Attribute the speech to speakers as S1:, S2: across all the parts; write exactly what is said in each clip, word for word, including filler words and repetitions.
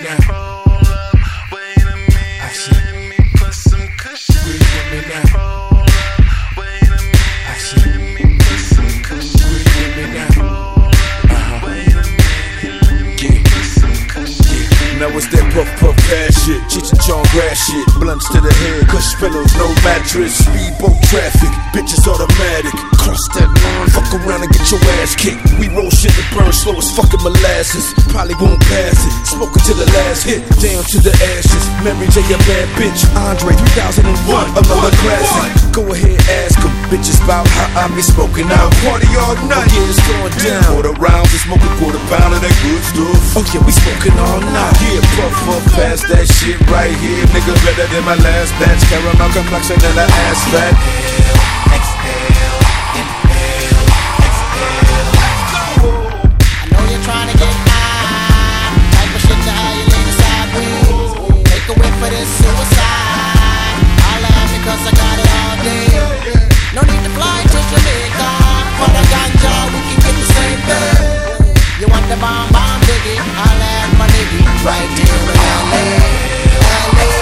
S1: now. Wait a minute, let me put some cushion. Breathe with me now. Wait a minute, let me put some cushion. Breathe with me now. Wait a minute, let me put some cushion.
S2: Now it's that puff puff ass shit, Cheech and Chong grass shit, blunts to the head, cush pillows, no mattress, speedboat traffic, bitches automatic, cross that line, fuck around and get your ass kicked. We roll shit that burn slow as fucking molasses, probably won't pass it, smoking to the last hit, down to the ashes. Mary J a bad bitch, Andre three thousand one, another classic. Go ahead, ask them, bitches bout how I be smoking out. Party all night, yeah, it's going down. Quarter rounds, we smoking quarter pound of that good stuff. Oh yeah, we smoking all night. Yeah, puff puff past that shit right here, nigga, better than my last batch. Caramel complexion and an ass fat.
S3: Exhale, inhale, exhale. I know you're trying to get high, type of shit to how you lean sideways. Take a whiff for this suicide. I'll laugh because I got it all day. No need to fly to Jamaica for the ganja, we can get the same thing. You want the bomb bomb diggy? I'll add my nigga right here in L A. L A.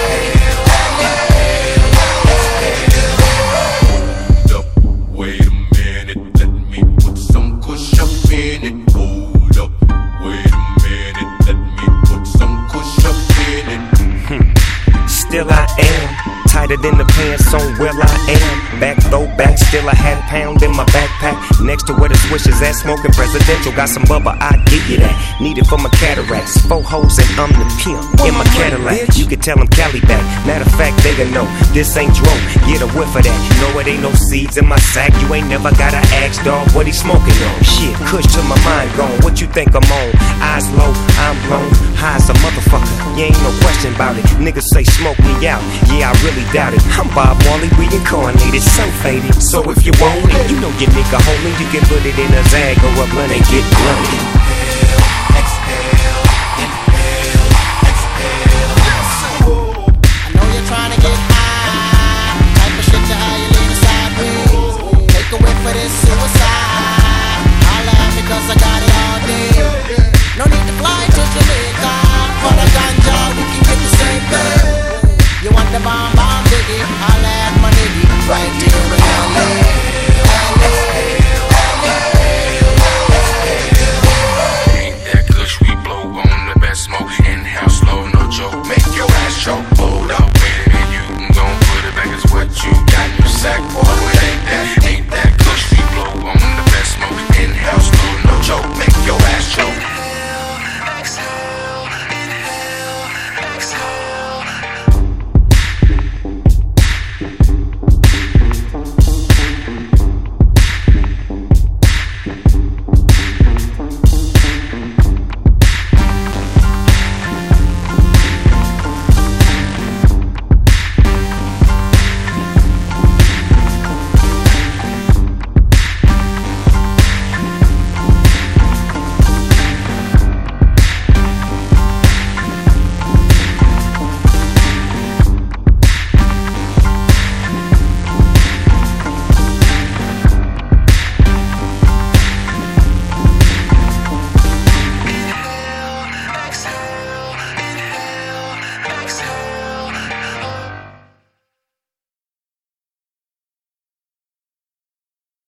S4: Wait a minute, let me put some kush up in it. Hold up, wait a minute, let me put some kush up in it.
S5: Still I am tighter than the pants on where I am. Back though back, still I had a pound in my backpack. Next to where the swish is at, smoking presidential. Got some bubba, I give you that. Need it for my cataracts. Four hoes and I'm the pimp in my Cadillac. You can tell them Cali back. Matter of fact, they gon' know this ain't dro. Get a whiff of that. No, it ain't no seeds in my sack. You ain't never gotta ask, dog, what he smoking on. Shit, kush to my mind gone. What you think I'm on? Eyes low, I'm blown. High as a motherfucker. You ain't no question about it. Niggas say smoke me out. Yeah, I really doubt it. I'm Bob Marley, reincarnated, so faded. So if you want it, you know your nigga homie, you can put it in a Zag or a blunt and get blunted.